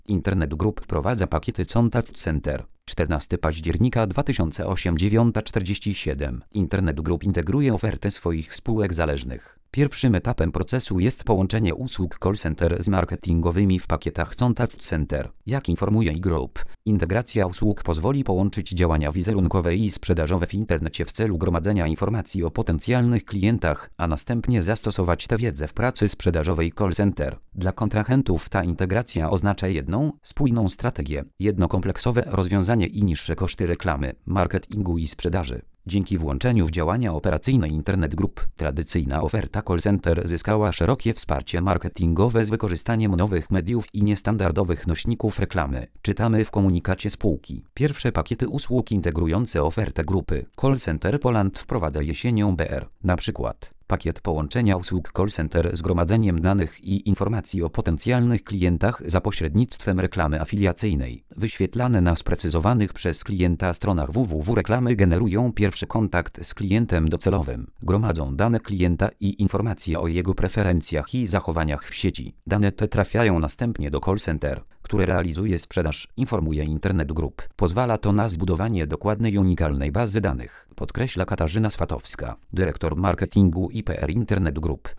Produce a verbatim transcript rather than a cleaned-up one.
Internet Group wprowadza pakiety Contact Center. czternastego października dwa tysiące ósmego dziewiąta czterdzieści siedem. Internet Group integruje ofertę swoich spółek zależnych. Pierwszym etapem procesu jest połączenie usług call center z marketingowymi w pakietach Contact Center. Jak informuje iGroup, integracja usług pozwoli połączyć działania wizerunkowe i sprzedażowe w internecie w celu gromadzenia informacji o potencjalnych klientach, a następnie zastosować tę wiedzę w pracy sprzedażowej call center. Dla kontrahentów ta integracja oznacza jedną, spójną strategię, jedno kompleksowe rozwiązanie i niższe koszty reklamy, marketingu i sprzedaży. Dzięki włączeniu w działania operacyjne Internet Group, tradycyjna oferta call center zyskała szerokie wsparcie marketingowe z wykorzystaniem nowych mediów i niestandardowych nośników reklamy. Czytamy w komunikacie spółki. Pierwsze pakiety usług integrujące ofertę grupy Call Center Poland wprowadza jesienią B R. Na przykład pakiet połączenia usług call center z gromadzeniem danych i informacji o potencjalnych klientach za pośrednictwem reklamy afiliacyjnej. Wyświetlane na sprecyzowanych przez klienta stronach www reklamy generują pierwszy kontakt z klientem docelowym. Gromadzą dane klienta i informacje o jego preferencjach i zachowaniach w sieci. Dane te trafiają następnie do call center, które realizuje sprzedaż, informuje Internet Group. Pozwala to na zbudowanie dokładnej i unikalnej bazy danych, podkreśla Katarzyna Swatowska, dyrektor marketingu i P R Internet Group.